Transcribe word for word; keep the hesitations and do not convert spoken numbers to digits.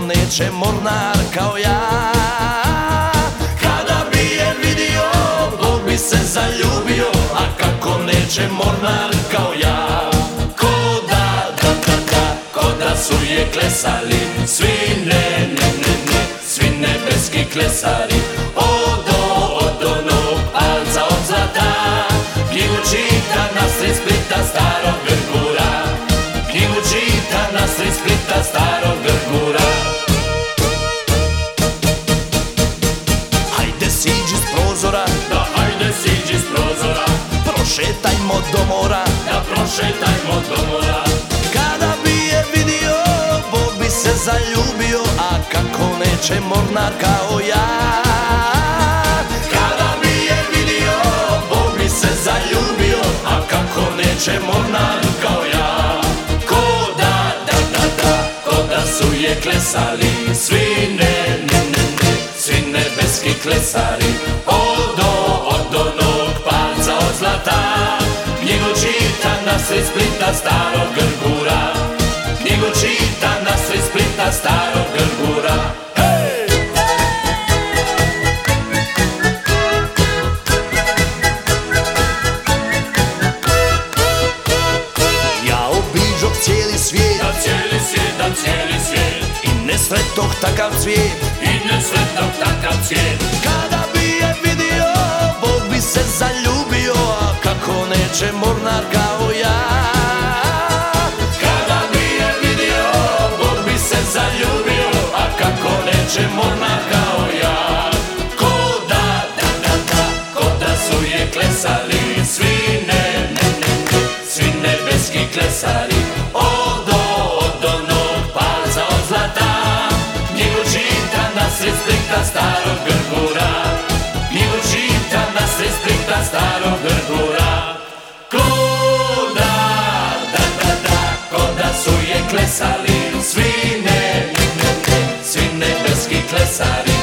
neće mornar kao ja. Kada bi je vidio, Bog bi se zaljubio, a kako neće mornar kao ja. Ko da, da, da, da, ko da su je klesali svi, ne, ne, ne, ne, svi nebeski klesari. Odo, od onog palca od zlata, knjigu čita nasred Splita starog Grgura. Knjigu čita nasred Splita starog Grgura. Hajde siđi s prozora, Da hajde siđi s prozora, prošetajmo do mora, da prošetajmo do mora. kada bi je vidio, Bog bi se zaljubio, a kako neće mornar kao ja. Kada bi je vidio, Bog bi se zaljubio, a kako neće mornar kao ja. Ko da, da, da, da, ko da su je klesali svi, ne, ne, ne, ne, svi nebeski klesari. Odo, od onog palca od zlata, knjigu čita nasred Splita starog Grgura. Knjigu čita nasred Splita starog Grgura. Ja obiđoh cijeli svijet, Da cijeli svijet, da cijeli svijet, i ne sretoh takav cvijet. i ne sretnog takav cvijet. Kada bi je vidio, Bog bi se zaljubio, a kako neće mornar kao ja. Kada bi je vidio, Bog bi se zaljubio, a kako neće mornar kao ja. Ko da, da, da, da, ko da su je klesali svi, ne, ne, ne, ne, svi nebeski klesari. Odo, od onog palca od zlata, knjigu čita nasred Splita starog Grgura. Knjigu čita nasred Splita starog Grgura. Ko da, da, da, da, ko da su je klesali svi, ne, ne, ne, ne, svi nebeski klesari.